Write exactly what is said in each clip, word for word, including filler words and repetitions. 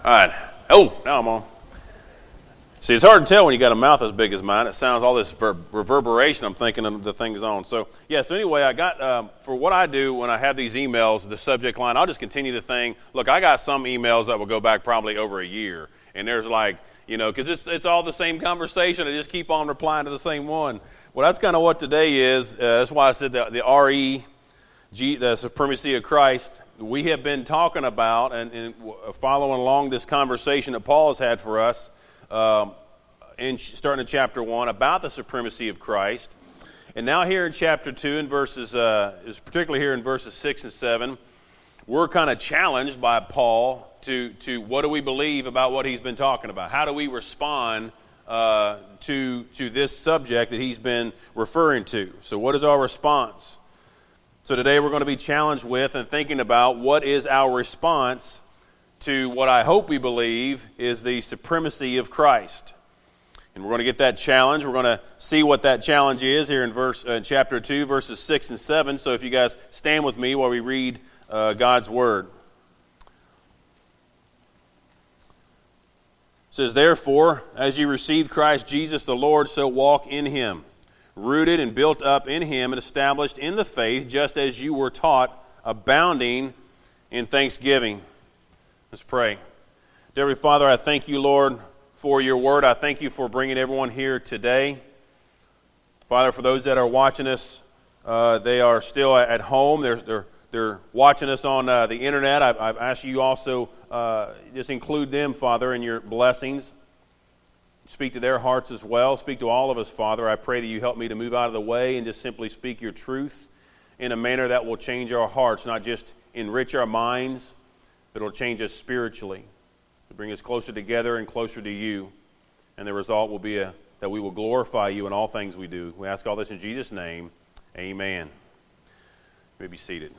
All right. Oh, now I'm on. See, it's hard to tell when you got a mouth as big as mine. It sounds all this ver- reverberation. I'm thinking of the thing's on. So, yeah, so anyway, I got, um, for what I do when I have these emails, the subject line, I'll just continue the thing. Look, I got some emails that will go back probably over a year. And there's like, you know, because it's, it's all the same conversation. I just keep on replying to the same one. Well, that's kind of what today is. Uh, that's why I said the, the R E, G, the supremacy of Christ. We have been talking about and, and following along this conversation that Paul has had for us, um, in starting in chapter one, about the supremacy of Christ. And now here in chapter two, in verses, uh, is particularly here in verses six and seven, we're kind of challenged by Paul to to what do we believe about what he's been talking about? How do we respond uh, to to this subject that he's been referring to? So what is our response? So today we're going to be challenged with and thinking about what is our response to what I hope we believe is the supremacy of Christ. And we're going to get that challenge. We're going to see what that challenge is here in verse uh, chapter two, verses six and seven. So if you guys stand with me while we read uh, God's Word. It says, "Therefore, as you received Christ Jesus the Lord, so walk in Him, rooted and built up in Him and established in the faith, just as you were taught, abounding in thanksgiving." Let's pray. Dear Heavenly Father, I thank you, Lord, for your word. I thank you for bringing everyone here today. Father, for those that are watching us, uh, they are still at home. They're they're they're watching us on uh, the internet. I've, I've asked you also uh, just include them, Father, in your blessings. Speak to their hearts as well. Speak to all of us, Father. I pray that you help me to move out of the way and just simply speak your truth in a manner that will change our hearts, not just enrich our minds, but it'll change us spiritually, to bring us closer together and closer to you. And the result will be a, that we will glorify you in all things we do. We ask all this in Jesus' name. Amen. You may be seated.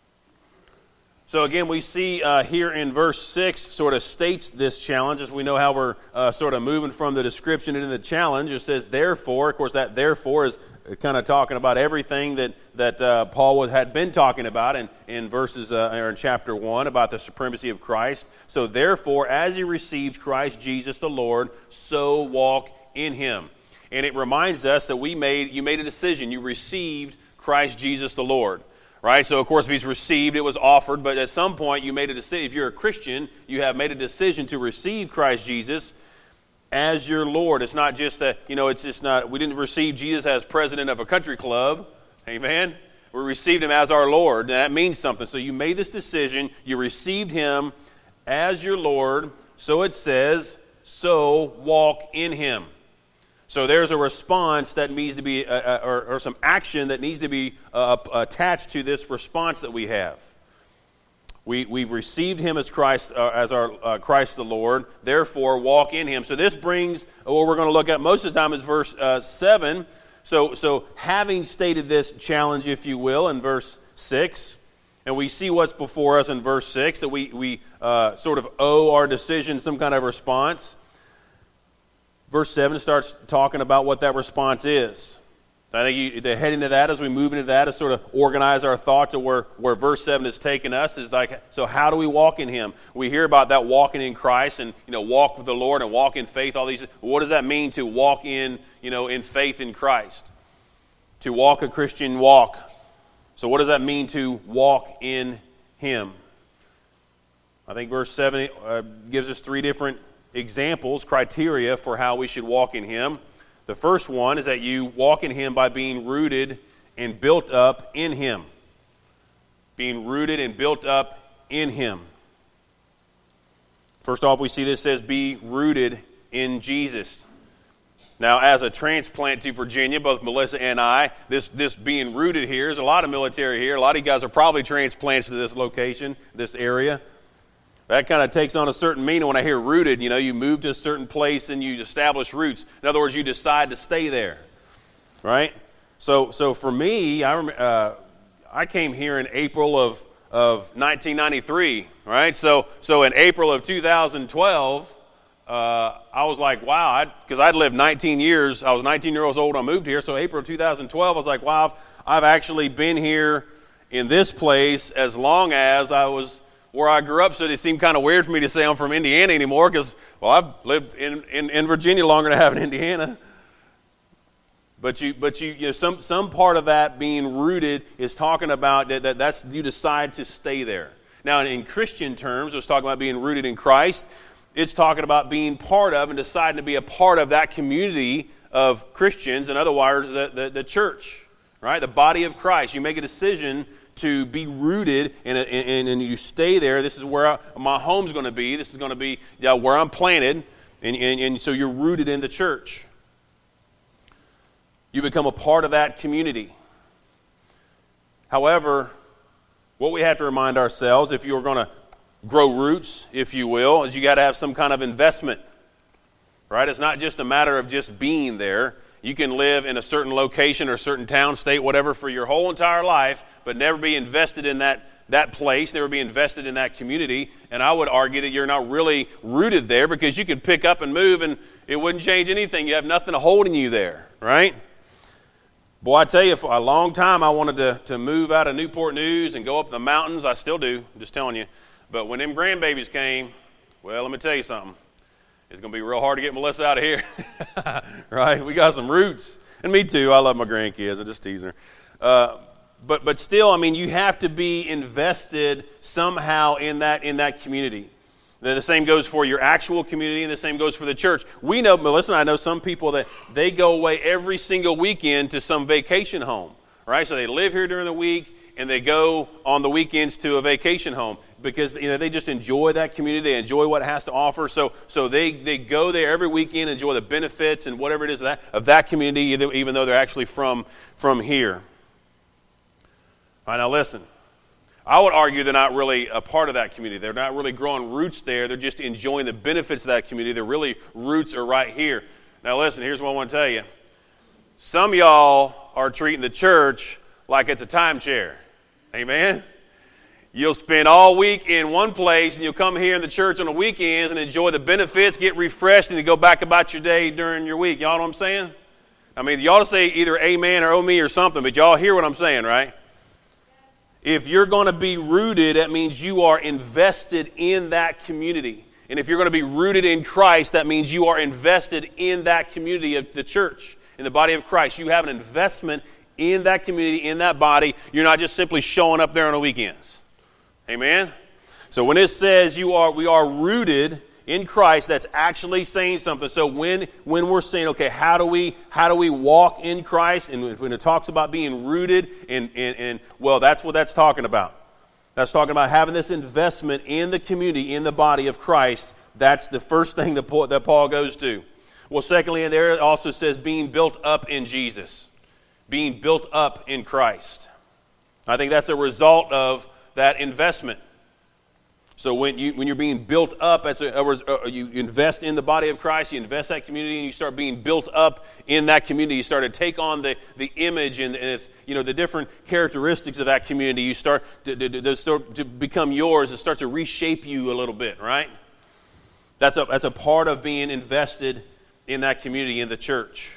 So again, we see uh, here in verse six sort of states this challenge, as we know how we're uh, sort of moving from the description into the challenge. It says, therefore. Of course, that therefore is kind of talking about everything that, that uh, Paul was, had been talking about in, in verses uh, or in chapter one about the supremacy of Christ. So therefore, as you received Christ Jesus the Lord, so walk in Him. And it reminds us that we made you made a decision. You received Christ Jesus the Lord. Right? So, of course, if he's received, it was offered, but at some point you made a decision. If you're a Christian, you have made a decision to receive Christ Jesus as your Lord. It's not just that, you know, it's just not, we didn't receive Jesus as president of a country club. Amen? We received Him as our Lord, and that means something. So you made this decision, you received Him as your Lord, so it says, so walk in Him. So there's a response that needs to be, uh, or, or some action that needs to be uh, attached to this response that we have. We, we've received Him as Christ, uh, as our uh, Christ the Lord. Therefore, walk in Him. So this brings what we're going to look at most of the time is verse uh, seven. So, so having stated this challenge, if you will, in verse six, and we see what's before us in verse six, that we we uh, sort of owe our decision some kind of response. Verse seven starts talking about what that response is. I think you, the heading to that, as we move into that, is sort of organize our thoughts of where, where verse seven has taken us. Is like, so how do we walk in Him? We hear about that walking in Christ and, you know, walk with the Lord and walk in faith, all these. What does that mean to walk in, you know, in faith in Christ? To walk a Christian walk. So what does that mean to walk in Him? I think verse seven uh, gives us three different examples, criteria for how we should walk in Him. The first one is that you walk in Him by being rooted and built up in Him. Being rooted and built up in Him. First off, we see this says, be rooted in Jesus. Now, as a transplant to Virginia, both Melissa and I, this, this being rooted here, there's a lot of military here. A lot of you guys are probably transplants to this location, this area. That kind of takes on a certain meaning when I hear rooted. You know, you move to a certain place and you establish roots. In other words, you decide to stay there, right? So, so for me, I rem- uh, I came here in April of of nineteen ninety-three, right? So, so in April of two thousand twelve, uh, I was like, wow, because I'd, I'd lived nineteen years. I was nineteen years old when I moved here. So April of two thousand twelve, I was like, wow, I've, I've actually been here in this place as long as I was where I grew up, so it seemed kind of weird for me to say I'm from Indiana anymore because, well, I've lived in, in, in Virginia longer than I have in Indiana. But you, but you, you know, some some part of that being rooted is talking about that, that that's you decide to stay there. Now, in Christian terms, it's talking about being rooted in Christ. It's talking about being part of and deciding to be a part of that community of Christians, and otherwise the, the, the church, right? The body of Christ. You make a decision to be rooted and, and, and you stay there. This is where I, my home's going to be. This is going to be uh, where I'm planted, and, and, and so you're rooted in the church. You become a part of that community. However, what we have to remind ourselves, if you're going to grow roots, if you will, is you got to have some kind of investment. Right? It's not just a matter of just being there. You can live in a certain location or a certain town, state, whatever, for your whole entire life, but never be invested in that, that place, never be invested in that community. And I would argue that you're not really rooted there because you could pick up and move and it wouldn't change anything. You have nothing holding you there, right? Boy, I tell you, for a long time I wanted to, to move out of Newport News and go up the mountains. I still do, I'm just telling you. But when them grandbabies came, well, let me tell you something. It's going to be real hard to get Melissa out of here. Right? We got some roots. And me too. I love my grandkids. I'm just teasing her. Uh, but but still, I mean, you have to be invested somehow in that in that community. Then the same goes for your actual community, and the same goes for the church. We know, Melissa and I know some people that they go away every single weekend to some vacation home, right? So they live here during the week, and they go on the weekends to a vacation home because you know they just enjoy that community. They enjoy what it has to offer. So so they, they go there every weekend, enjoy the benefits and whatever it is of that, of that community, even though they're actually from, from here. All right, now listen. I would argue they're not really a part of that community. They're not really growing roots there. They're just enjoying the benefits of that community. Their really roots are right here. Now listen, here's what I want to tell you. Some of y'all are treating the church like it's a timeshare. Amen? You'll spend all week in one place, and you'll come here in the church on the weekends and enjoy the benefits, get refreshed, and you go back about your day during your week. Y'all know what I'm saying? I mean, y'all say either amen or oh me or something, but y'all hear what I'm saying, right? If you're going to be rooted, that means you are invested in that community. And if you're going to be rooted in Christ, that means you are invested in that community of the church, in the body of Christ. You have an investment in that community, in that body. You're not just simply showing up there on the weekends. Amen? So when it says you are, we are rooted in Christ, that's actually saying something. So when when we're saying, okay, how do we how do we walk in Christ? And when it talks about being rooted, and, and, and well, that's what that's talking about. That's talking about having this investment in the community, in the body of Christ. That's the first thing that Paul, that Paul goes to. Well, secondly, in there it also says being built up in Jesus. Being built up in Christ. I think that's a result of that investment. So when you when you're being built up, that's a, a, you invest in the body of Christ, you invest in that community, and you start being built up in that community. You start to take on the, the image and, and it's, you know the different characteristics of that community. You start to, to, to, start to become yours. It starts to reshape you a little bit, right? That's a that's a part of being invested in that community, in the church.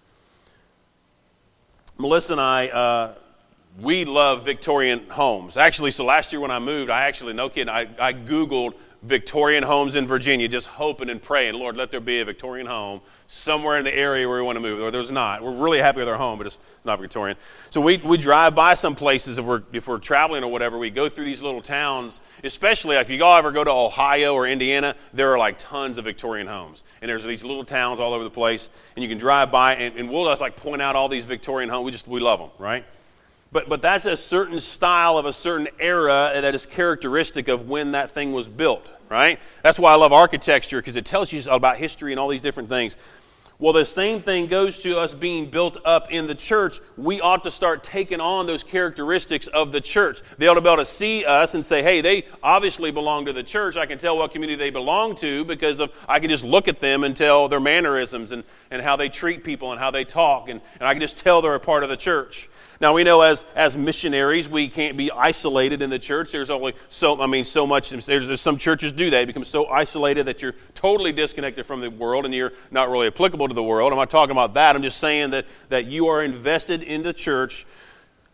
Melissa and I. Uh, We love Victorian homes. Actually, so last year when I moved, I actually, no kidding, I, I Googled Victorian homes in Virginia, just hoping and praying, Lord, let there be a Victorian home somewhere in the area where we want to move. Or there's not. We're really happy with our home, but it's not Victorian. So we, we drive by some places if we're, if we're traveling or whatever. We go through these little towns, especially if you all ever go to Ohio or Indiana, there are like tons of Victorian homes. And there's these little towns all over the place. And you can drive by, and, and we'll just like point out all these Victorian homes. We just, we love them, right? But but that's a certain style of a certain era that is characteristic of when that thing was built, right? That's why I love architecture, because it tells you about history and all these different things. Well, the same thing goes to us being built up in the church. We ought to start taking on those characteristics of the church. They ought to be able to see us and say, hey, they obviously belong to the church. I can tell what community they belong to because of I can just look at them and tell their mannerisms and, and how they treat people and how they talk. And, and I can just tell they're a part of the church. Now, we know as as missionaries, we can't be isolated in the church. There's only so, I mean, so much, there's, there's some churches do that. You become so isolated that you're totally disconnected from the world and you're not really applicable to the world. I'm not talking about that. I'm just saying that, that you are invested in the church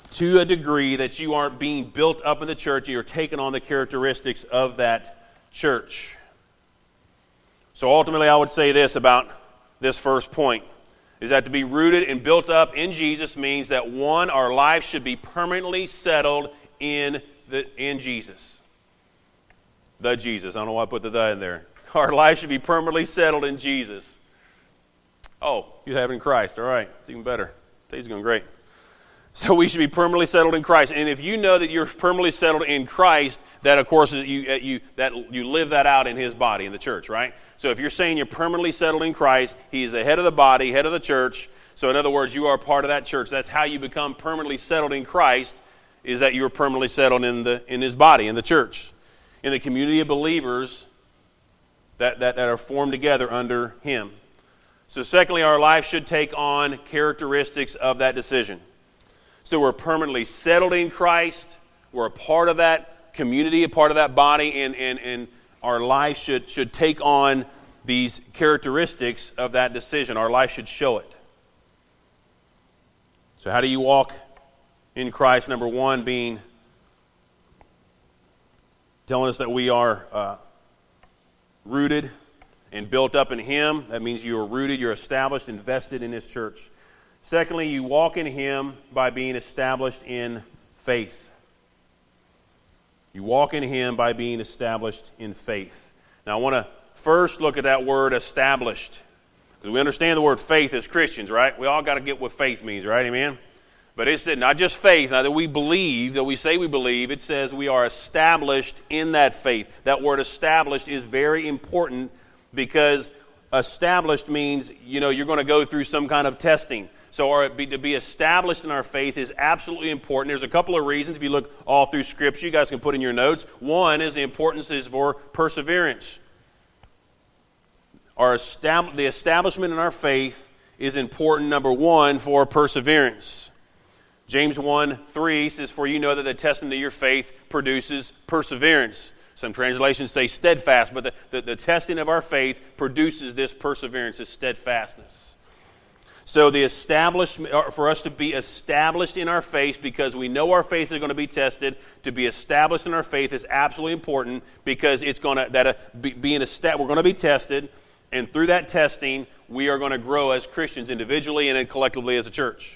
to a degree that you aren't being built up in the church and you're taking on the characteristics of that church. So ultimately, I would say this about this first point, is that to be rooted and built up in Jesus means that, one, our lives should be permanently settled in the in Jesus. The Jesus. I don't know why I put the the in there. Our lives should be permanently settled in Jesus. Oh, you have it in Christ. All right. It's even better. Today's going great. So we should be permanently settled in Christ. And if you know that you're permanently settled in Christ, that, of course, you, you, that you live that out in His body, in the church, right? So if you're saying you're permanently settled in Christ, He is the head of the body, head of the church. So in other words, you are part of that church. That's how you become permanently settled in Christ, is that you are permanently settled in the in His body, in the church, in the community of believers that, that, that are formed together under Him. So secondly, our life should take on characteristics of that decision. So we're permanently settled in Christ. We're a part of that community, a part of that body, and, and, and our life should, should take on these characteristics of that decision. Our life should show it. So how do you walk in Christ? Number one being telling us that we are uh, rooted and built up in Him. That means you are rooted, you're established, invested in His church. Secondly, you walk in Him by being established in faith. You walk in Him by being established in faith. Now, I want to first look at that word established, because we understand the word faith as Christians, right? We all got to get what faith means, right? Amen? But it's not just faith. Now that we believe, that we say we believe, it says we are established in that faith. That word established is very important, because established means, you know, you're going to go through some kind of testing. So our, to be established in our faith is absolutely important. There's a couple of reasons. If you look all through Scripture, you guys can put in your notes. One is the importance is for perseverance. Our estab- the establishment in our faith is important, number one, for perseverance. James one three says, "For you know that the testing of your faith produces perseverance." Some translations say steadfast, but the, the, the testing of our faith produces this perseverance, this steadfastness. So the establishment, for us to be established in our faith, because we know our faith is going to be tested, to be established in our faith is absolutely important, because it's going to that uh, be, being established, we're going to be tested, and through that testing, we are going to grow as Christians individually and then collectively as a church.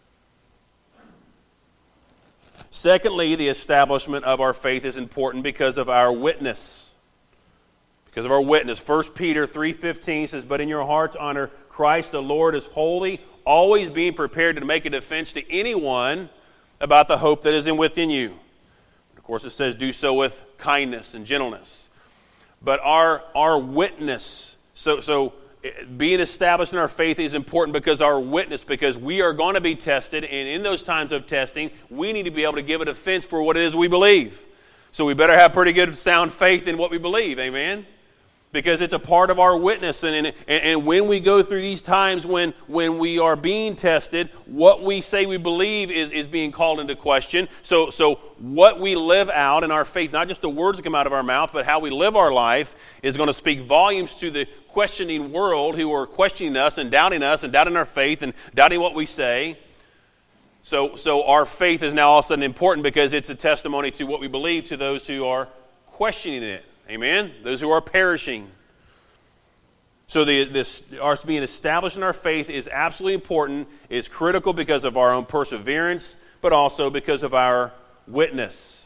Secondly, the establishment of our faith is important because of our witness. Because of our witness. First Peter three fifteen says, "But in your hearts honor Christ the Lord as holy, always being prepared to make a defense to anyone about the hope that is in within you." Of course, it says, "Do so with kindness and gentleness." But our our witness, so so being established in our faith is important because our witness, because we are going to be tested, and in those times of testing, we need to be able to give a defense for what it is we believe. So we better have pretty good sound faith in what we believe, amen? Because it's a part of our witness, and, and, and when we go through these times when, when we are being tested, what we say we believe is, is being called into question. So, so what we live out in our faith, not just the words that come out of our mouth, but how we live our life, is going to speak volumes to the questioning world who are questioning us and doubting us and doubting our faith and doubting what we say. So, so our faith is now all of a sudden important because it's a testimony to what we believe to those who are questioning it. Amen? Those who are perishing. So the, this, our being established in our faith is absolutely important, is critical because of our own perseverance, but also because of our witness.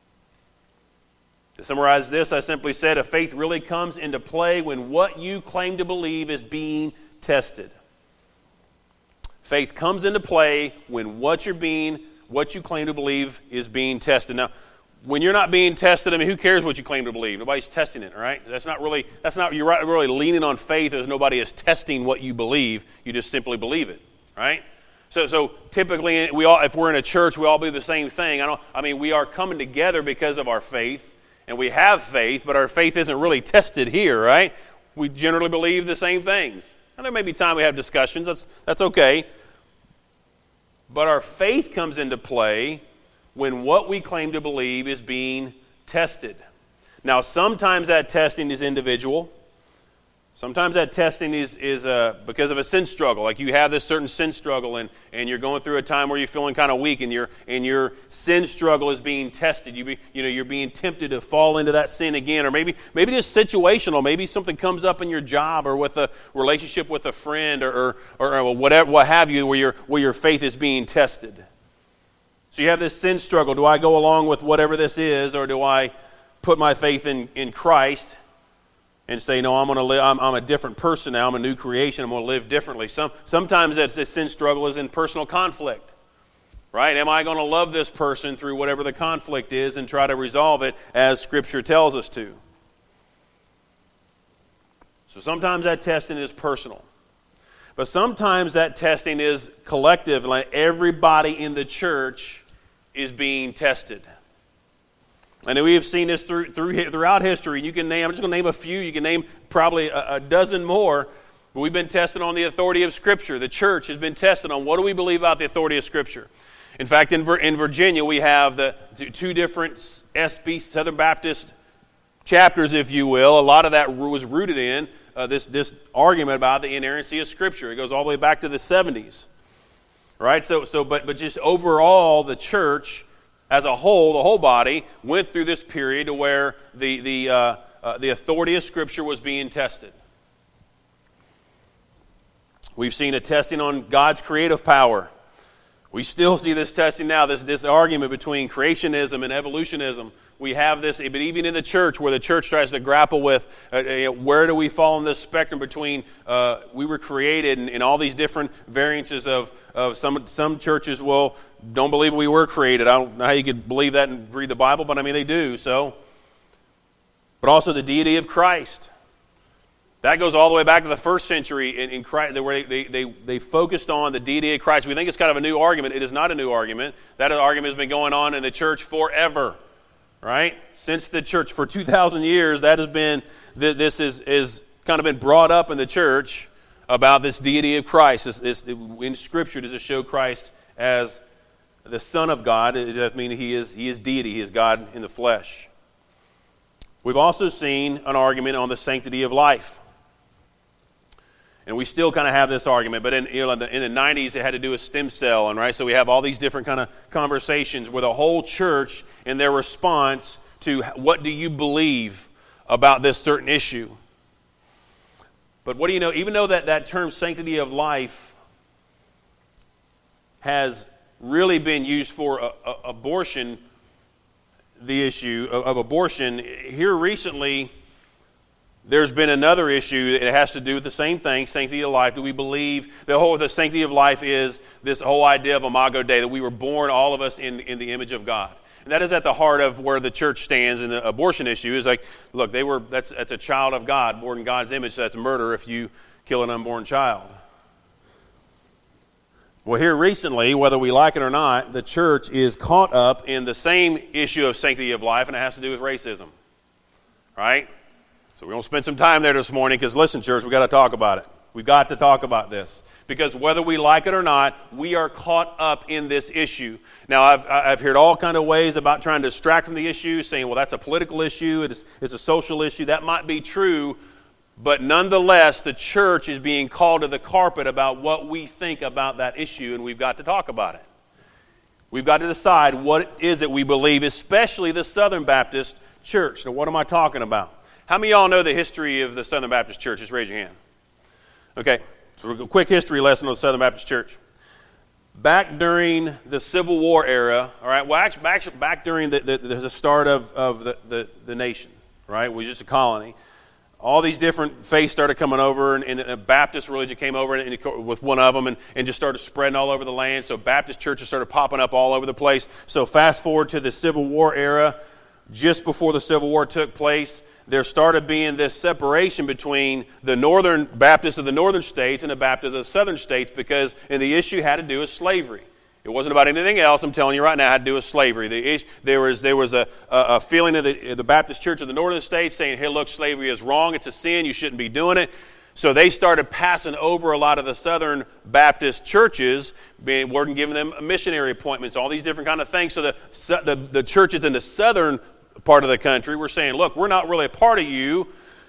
To summarize this, I simply said a faith really comes into play when what you claim to believe is being tested. Faith comes into play when what you're being, what you claim to believe is being tested. Now, when you're not being tested, I mean, who cares what you claim to believe? Nobody's testing it, right? That's not really, that's not, you're really leaning on faith as nobody is testing what you believe. You just simply believe it, right? So, so typically, we all, if we're in a church, we all believe the same thing. I don't, I mean, we are coming together because of our faith, and we have faith, but our faith isn't really tested here, right? We generally believe the same things. Now, there may be time we have discussions. That's that's okay. But our faith comes into play when what we claim to believe is being tested. Now, sometimes that testing is individual. Sometimes that testing is, is uh, because of a sin struggle. Like you have this certain sin struggle and, and you're going through a time where you're feeling kind of weak and, your and your sin struggle is being tested. You, be, you know, you're being tempted to fall into that sin again. Or maybe maybe just situational. Maybe something comes up in your job or with a relationship with a friend or, or, or whatever, what have you, where your, where your faith is being tested. So you have this sin struggle. Do I go along with whatever this is, or do I put my faith in, in Christ and say, no, I'm going to live. I'm, I'm a different person now. I'm a new creation. I'm going to live differently. Some sometimes that sin struggle is in personal conflict, right? Am I going to love this person through whatever the conflict is and try to resolve it as Scripture tells us to? So sometimes that testing is personal, but sometimes that testing is collective. Like everybody in the church is being tested. And we have seen this through, through throughout history. You can name, I'm just going to name a few. You can name probably a, a dozen more. But we've been tested on the authority of Scripture. The church has been tested on what do we believe about the authority of Scripture. In fact, in, in Virginia, we have the two different S B, Southern Baptist chapters, if you will. A lot of that was rooted in uh, this, this argument about the inerrancy of Scripture. It goes all the way back to the seventies. Right? So, so but, but just overall, the church as a whole, the whole body, went through this period where the the uh, uh, the authority of Scripture was being tested. We've seen a testing on God's creative power. We still see this testing now, this, this argument between creationism and evolutionism. We have this, but even in the church, where the church tries to grapple with uh, uh, where do we fall in this spectrum between uh, we were created and, and all these different variances of, of some some churches will don't believe we were created. I don't know how you could believe that and read the Bible, but I mean they do. So, but also the deity of Christ. That goes all the way back to the first century in, in Christ, where they, they, they focused on the deity of Christ. We think it's kind of a new argument. It is not a new argument. That argument has been going on in the church forever, right? Since the church, for two thousand years, that has been, this is, is kind of been brought up in the church about this deity of Christ. This, this, in Scripture, does it show Christ as the Son of God? It does mean he is, he is deity. He is God in the flesh. We've also seen an argument on the sanctity of life. And we still kind of have this argument, but in, you know, in, the, in the nineties, it had to do with stem cell, and right. So we have all these different kind of conversations where the whole church, in their response to what do you believe about this certain issue. But what do you know? Even though that, that term sanctity of life has really been used for a, a, abortion, the issue of, of abortion here recently. There's been another issue that has to do with the same thing, sanctity of life. Do we believe the whole the sanctity of life is this whole idea of Imago Dei, that we were born, all of us, in, in the image of God? And that is at the heart of where the church stands in the abortion issue. Is like, look, they were that's that's a child of God, born in God's image. So that's murder if you kill an unborn child. Well, here recently, whether we like it or not, the church is caught up in the same issue of sanctity of life, and it has to do with racism, right? So we're going to spend some time there this morning because, listen, church, we've got to talk about it. We've got to talk about this because whether we like it or not, we are caught up in this issue. Now, I've I've heard all kind of ways about trying to distract from the issue, saying, well, that's a political issue, it's, it's a social issue. That might be true, but nonetheless, the church is being called to the carpet about what we think about that issue, and we've got to talk about it. We've got to decide what is it we believe, especially the Southern Baptist Church. Now, what am I talking about? How many of y'all know the history of the Southern Baptist Church? Just raise your hand. Okay, so a quick history lesson on the Southern Baptist Church. Back during the Civil War era, all right, well, actually, back, back during the, the, the start of, of the, the, the nation, right, we were just a colony, all these different faiths started coming over, and, and a Baptist religion came over and, and with one of them and, and just started spreading all over the land. So Baptist churches started popping up all over the place. So fast forward to the Civil War era, just before the Civil War took place, there started being this separation between the northern Baptists of the northern states and the Baptists of the southern states because and the issue had to do with slavery. It wasn't about anything else. I'm telling you right now, it had to do with slavery. The, there was there was a, a feeling of the, the Baptist Church of the northern states saying, hey, look, slavery is wrong. It's a sin. You shouldn't be doing it. So they started passing over a lot of the Southern Baptist churches, being, weren't giving them missionary appointments, all these different kind of things. So the, the, the churches in the southern part of the country were saying, look, we're not really a part of you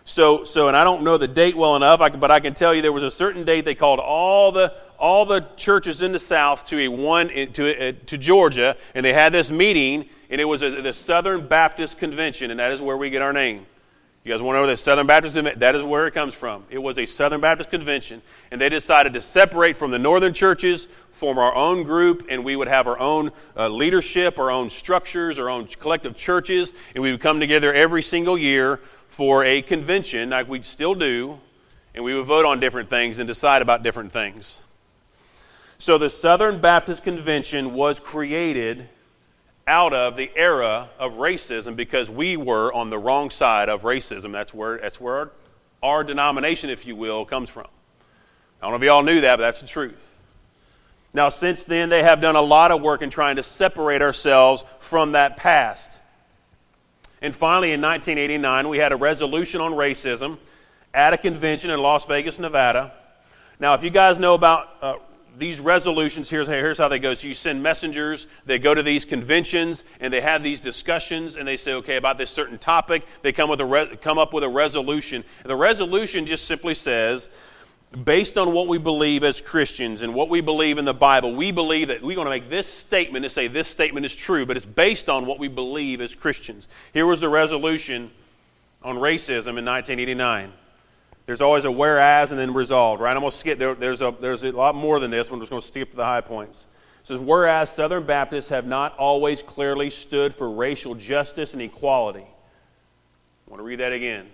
So, so, and I don't know the date well enough, I can, but I can tell you there was a certain date they called all the all the churches in the South to a one to a, to Georgia, and they had this meeting, and it was a, the Southern Baptist Convention, and that is where we get our name. You guys want to know the Southern Baptist Convention? That is where it comes from. It was a Southern Baptist Convention, and they decided to separate from the northern churches, form our own group, and we would have our own uh, leadership, our own structures, our own collective churches, and we would come together every single year for a convention, like we still do, and we would vote on different things and decide about different things. So the Southern Baptist Convention was created out of the era of racism because we were on the wrong side of racism. That's where that's where our, our denomination, if you will, comes from. I don't know if you all knew that, but that's the truth. Now, since then, they have done a lot of work in trying to separate ourselves from that past. And finally, in nineteen eighty-nine, we had a resolution on racism at a convention in Las Vegas, Nevada. Now, if you guys know about uh, these resolutions, here's, here's how they go. So you send messengers, they go to these conventions, and they have these discussions, and they say, okay, about this certain topic, they come with a re- come up with a resolution. And the resolution just simply says, based on what we believe as Christians and what we believe in the Bible, we believe that we're going to make this statement and say this statement is true, but it's based on what we believe as Christians. Here was the resolution on racism in nineteen eighty-nine. There's always a whereas and then resolved, right? I'm going to skip. There, there's, a, there's a lot more than this. I'm just going to skip to the high points. It says, whereas Southern Baptists have not always clearly stood for racial justice and equality. I want to read that again.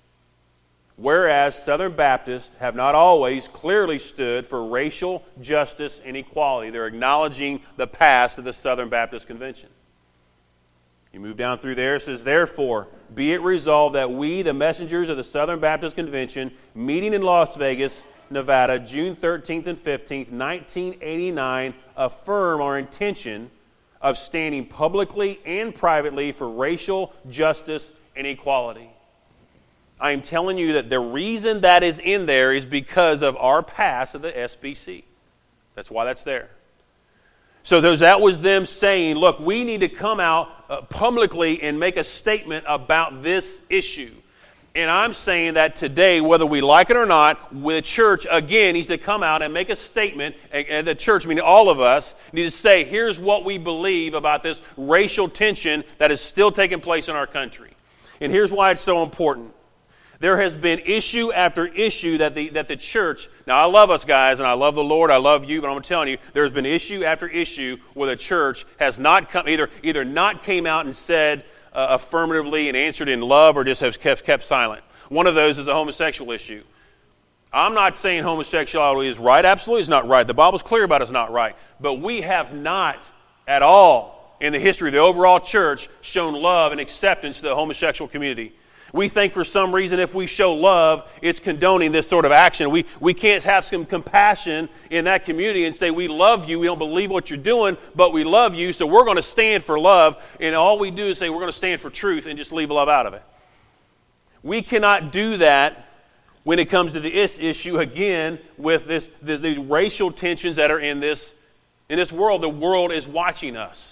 Whereas Southern Baptists have not always clearly stood for racial justice and equality. They're acknowledging the past of the Southern Baptist Convention. You move down through there, it says, therefore, be it resolved that we, the messengers of the Southern Baptist Convention, meeting in Las Vegas, Nevada, June thirteenth and fifteenth, nineteen eighty-nine, affirm our intention of standing publicly and privately for racial justice and equality. I am telling you that the reason that is in there is because of our past of the S B C. That's why that's there. So those, that was them saying, look, we need to come out uh, publicly and make a statement about this issue. And I'm saying that today, whether we like it or not, the church, again, needs to come out and make a statement. And the church, meaning all of us, need to say, here's what we believe about this racial tension that is still taking place in our country. And here's why it's so important. There has been issue after issue that the that the church, now I love us guys and I love the Lord, I love you, but I'm telling you, there's been issue after issue where the church has not come, either either not came out and said uh, affirmatively and answered in love or just has kept, kept silent. One of those is the homosexual issue. I'm not saying homosexuality is right. Absolutely it's not right. The Bible's clear about it's not right. But we have not at all in the history of the overall church shown love and acceptance to the homosexual community. We think for some reason if we show love, it's condoning this sort of action. We we can't have some compassion in that community and say, we love you, we don't believe what you're doing, but we love you, so we're going to stand for love. And all we do is say we're going to stand for truth and just leave love out of it. We cannot do that when it comes to this issue, again, with this, this these racial tensions that are in this, in this world. The world is watching us.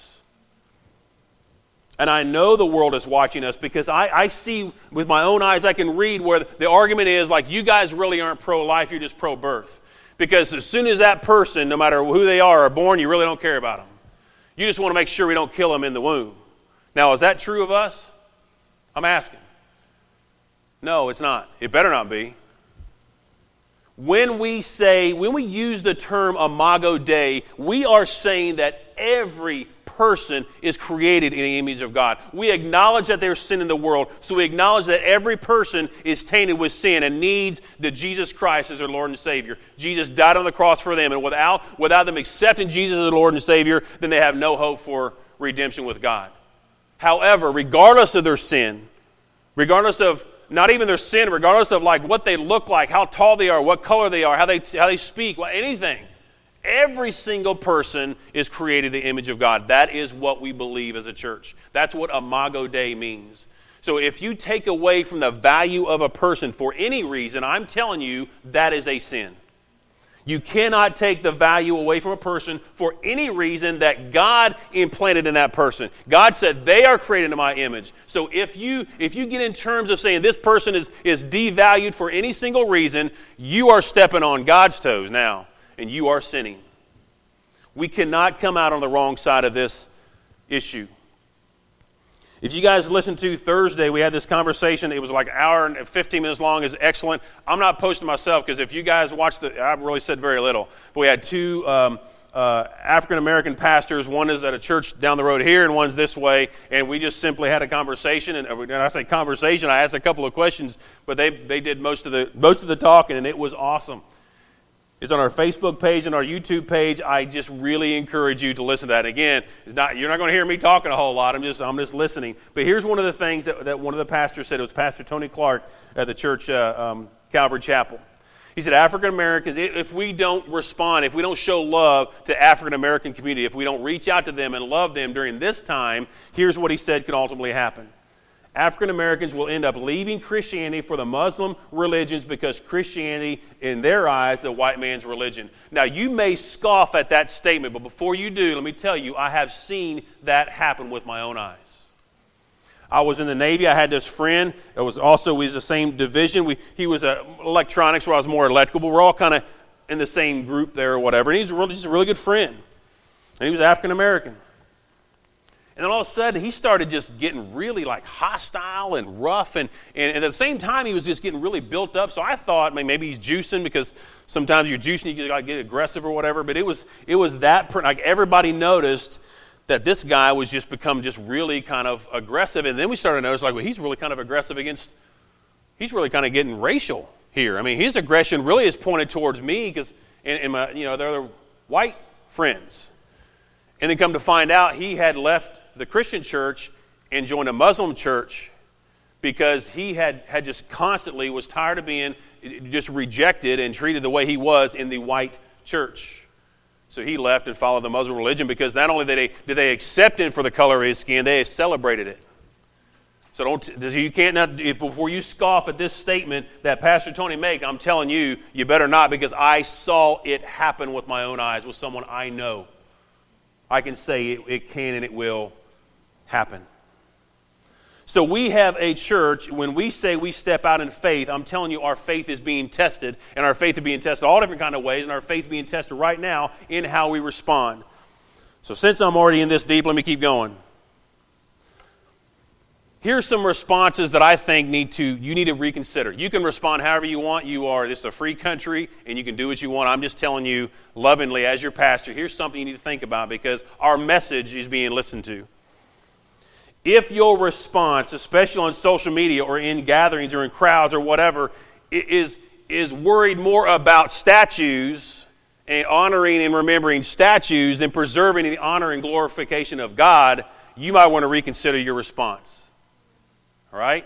And I know the world is watching us because I, I see with my own eyes, I can read where the argument is like, you guys really aren't pro-life, you're just pro-birth. Because as soon as that person, no matter who they are, are born, you really don't care about them. You just want to make sure we don't kill them in the womb. Now, is that true of us? I'm asking. No, it's not. It better not be. When we say, when we use the term Imago Dei, we are saying that every person is created in the image of God. We acknowledge that there's sin in the world, so we acknowledge that every person is tainted with sin and needs the Jesus Christ as their Lord and Savior. Jesus died on the cross for them, and without, without them accepting Jesus as their Lord and Savior, then they have no hope for redemption with God. However, regardless of their sin, regardless of not even their sin, regardless of like what they look like, how tall they are, what color they are, how they how they speak, anything, every single person is created in the image of God. That is what we believe as a church. That's what Imago Dei means. So if you take away from the value of a person for any reason, I'm telling you that is a sin. You cannot take the value away from a person for any reason that God implanted in that person. God said they are created in my image. So if you if you get in terms of saying this person is, is devalued for any single reason, you are stepping on God's toes now, and you are sinning. We cannot come out on the wrong side of this issue. If you guys listened to Thursday, we had this conversation. It was like an hour and fifteen minutes long. It's excellent. I'm not posting myself because if you guys watched the, I really said very little. But we had two um, uh, African-American pastors. One is at a church down the road here and one's this way. And we just simply had a conversation. And when I say conversation, I asked a couple of questions. But they they did most of the most of the talking, and it was awesome. It's on our Facebook page and our YouTube page. I just really encourage you to listen to that. Again, it's not, you're not going to hear me talking a whole lot. I'm just I'm just listening. But here's one of the things that, that one of the pastors said. It was Pastor Tony Clark at the church, uh, um, Calvary Chapel. He said, African Americans, if we don't respond, if we don't show love to African American community, if we don't reach out to them and love them during this time, here's what he said could ultimately happen. African Americans will end up leaving Christianity for the Muslim religions because Christianity, in their eyes, is the white man's religion. Now, you may scoff at that statement, but before you do, let me tell you, I have seen that happen with my own eyes. I was in the Navy. I had this friend that was also, we was the same division. We, he was uh, electronics, where I was more electrical, but we're all kind of in the same group there or whatever. And he's really, just a really good friend. And he was African American. And then all of a sudden, he started just getting really like hostile and rough. And, and, and at the same time, he was just getting really built up. So I thought maybe he's juicing, because sometimes you're juicing, you got to get aggressive or whatever. But it was it was that, like everybody noticed that this guy was just become just really kind of aggressive. And then we started to notice, like, well, he's really kind of aggressive against, he's really kind of getting racial here. I mean, his aggression really is pointed towards me, because, and, and my, you know, they're the white friends. And then come to find out, he had left the Christian church and joined a Muslim church because he had, had just constantly was tired of being just rejected and treated the way he was in the white church. So he left and followed the Muslim religion, because not only did they, did they accept him for the color of his skin, they celebrated it. So don't you can't not, if, before you scoff at this statement that Pastor Tony made, I'm telling you, you better not, because I saw it happen with my own eyes with someone I know. I can say it, it can and it will happen. So we have a church, when we say we step out in faith, I'm telling you our faith is being tested, and our faith is being tested all different kind of ways, and our faith is being tested right now in how we respond. So since I'm already in this deep, let me keep going. Here's some responses that I think need to you need to reconsider. You can respond however you want. You are this is a free country, and you can do what you want. I'm just telling you lovingly as your pastor, here's something you need to think about, because our message is being listened to. If your response, especially on social media or in gatherings or in crowds or whatever, is, is worried more about statues and honoring and remembering statues than preserving the honor and glorification of God, you might want to reconsider your response. All right?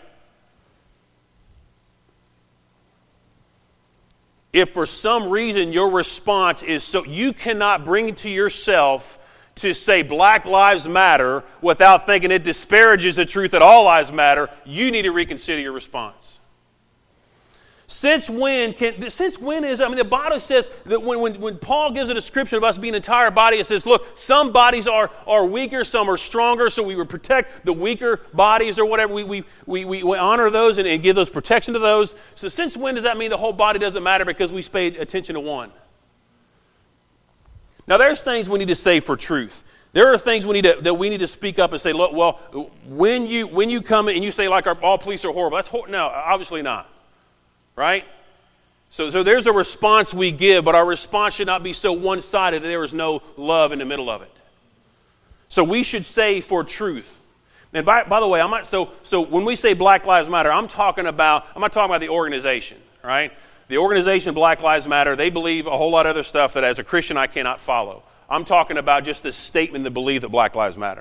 If for some reason your response is so, you cannot bring to yourself to say Black Lives Matter without thinking it disparages the truth that all lives matter, you need to reconsider your response. Since when can, since when is, I mean, the Bible says that when, when, when Paul gives a description of us being an entire body, it says, look, some bodies are, are weaker, some are stronger, so we would protect the weaker bodies or whatever. We, we, we, we, we honor those and, and give those protection to those. So since when does that mean the whole body doesn't matter because we paid attention to one? Now, there's things we need to say for truth. There are things we need to, that we need to speak up and say, look, well, when you when you come in and you say, like, our, all police are horrible, that's hor- no, obviously not. Right? So, so there's a response we give, but our response should not be so one-sided that there is no love in the middle of it. So we should say for truth. And by, by the way, I'm not, so, so when we say Black Lives Matter, I'm talking about, I'm not talking about the organization, right? The organization Black Lives Matter, they believe a whole lot of other stuff that as a Christian I cannot follow. I'm talking about just the statement, the belief that Black Lives Matter.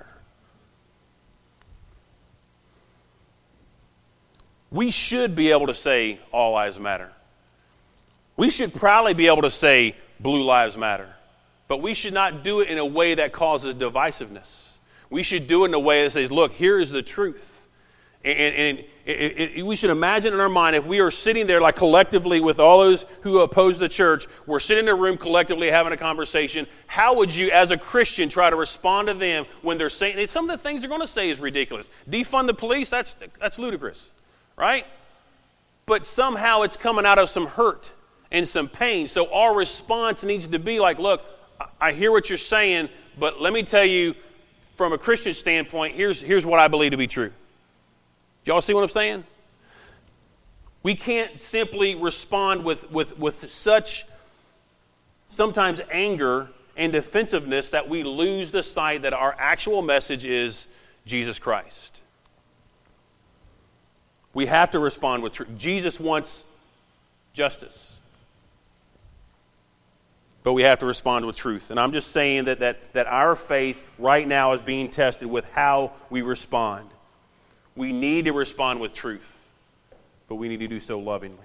We should be able to say all lives matter. We should probably be able to say blue lives matter. But we should not do it in a way that causes divisiveness. We should do it in a way that says, look, here is the truth. And, and it, it, it, we should imagine in our mind, if we are sitting there like collectively with all those who oppose the church, we're sitting in a room collectively having a conversation, how would you as a Christian try to respond to them when they're saying, some of the things they're going to say is ridiculous. Defund the police, that's that's ludicrous, right? But somehow it's coming out of some hurt and some pain. So our response needs to be like, look, I hear what you're saying, but let me tell you, from a Christian standpoint, here's, here's what I believe to be true. Y'all see what I'm saying? We can't simply respond with, with, with such sometimes anger and defensiveness that we lose the sight that our actual message is Jesus Christ. We have to respond with truth. Jesus wants justice. But we have to respond with truth. And I'm just saying that, that, that our faith right now is being tested with how we respond. We need to respond with truth, but we need to do so lovingly.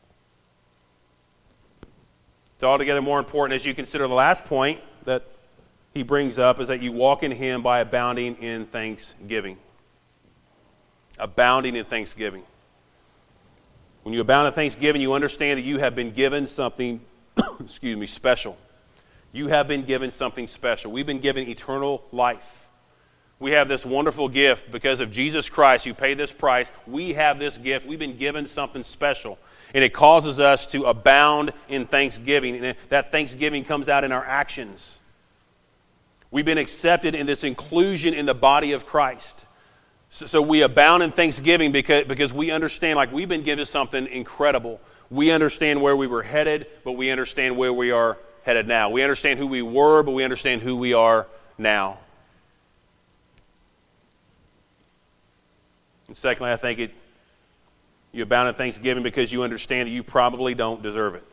It's altogether more important as you consider the last point that he brings up is that you walk in him by abounding in thanksgiving. Abounding in thanksgiving. When you abound in thanksgiving, you understand that you have been given something, excuse me, special. You have been given something special. We've been given eternal life. We have this wonderful gift because of Jesus Christ who paid this price. We have this gift. We've been given something special. And it causes us to abound in thanksgiving. And that thanksgiving comes out in our actions. We've been accepted in this inclusion in the body of Christ. So, so we abound in thanksgiving because, because we understand, like we've been given something incredible. We understand where we were headed, but we understand where we are headed now. We understand who we were, but we understand who we are now. And secondly, I think it you abound in thanksgiving because you understand that you probably don't deserve it.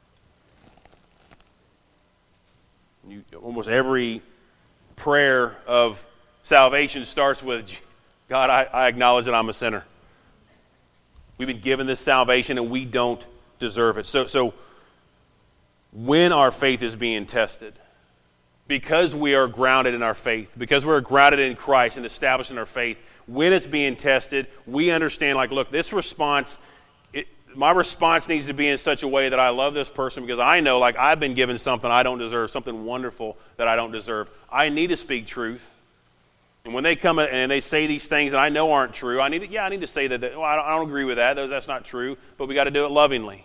You, almost every prayer of salvation starts with, God, I, I acknowledge that I'm a sinner. We've been given this salvation and we don't deserve it. So, so when our faith is being tested, because we are grounded in our faith, because we're grounded in Christ and established in our faith, when it's being tested, we understand, like, look, this response, it, my response needs to be in such a way that I love this person because I know, like, I've been given something I don't deserve, something wonderful that I don't deserve. I need to speak truth. And when they come and they say these things that I know aren't true, I need to, yeah, I need to say that, that well, I, don't, I don't agree with that. That's not true. But we got to do it lovingly.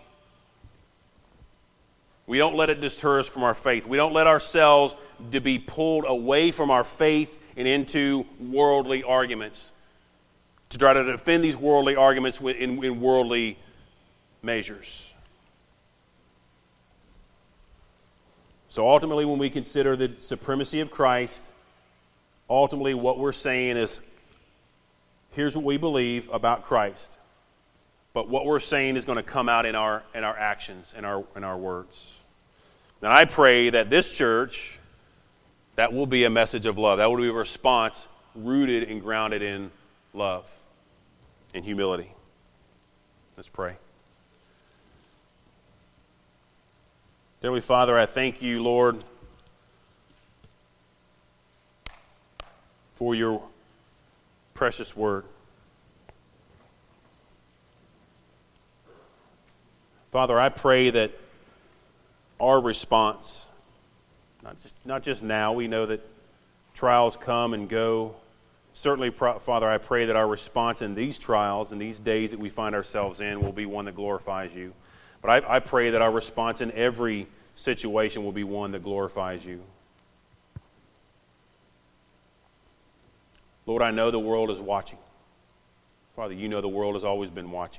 We don't let it deter us from our faith. We don't let ourselves to be pulled away from our faith and into worldly arguments, to try to defend these worldly arguments in, in worldly measures. So ultimately, when we consider the supremacy of Christ, ultimately what we're saying is, here's what we believe about Christ. But what we're saying is going to come out in our in our actions, in our in our words. And I pray that this church, that will be a message of love. That will be a response rooted and grounded in love and humility. Let's pray. Heavenly Father, I thank you, Lord, for your precious word. Father, I pray that our response, not just, not just now, we know that trials come and go. Certainly, Father, I pray that our response in these trials and these days that we find ourselves in will be one that glorifies you. But I, I pray that our response in every situation will be one that glorifies you. Lord, I know the world is watching. Father, you know the world has always been watching.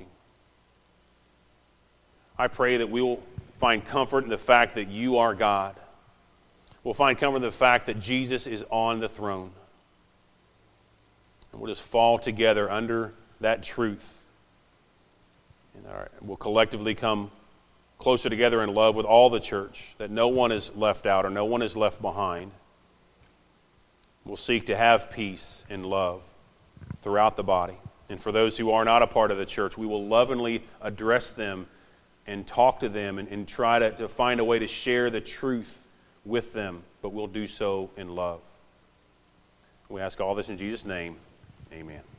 I pray that we will find comfort in the fact that you are God. We'll find comfort in the fact that Jesus is on the throne. And we'll just fall together under that truth. And our, we'll collectively come closer together in love with all the church, that no one is left out or no one is left behind. We'll seek to have peace and love throughout the body. And for those who are not a part of the church, we will lovingly address them and talk to them and, and try to, to find a way to share the truth with them, but we'll do so in love. We ask all this in Jesus' name. Amen.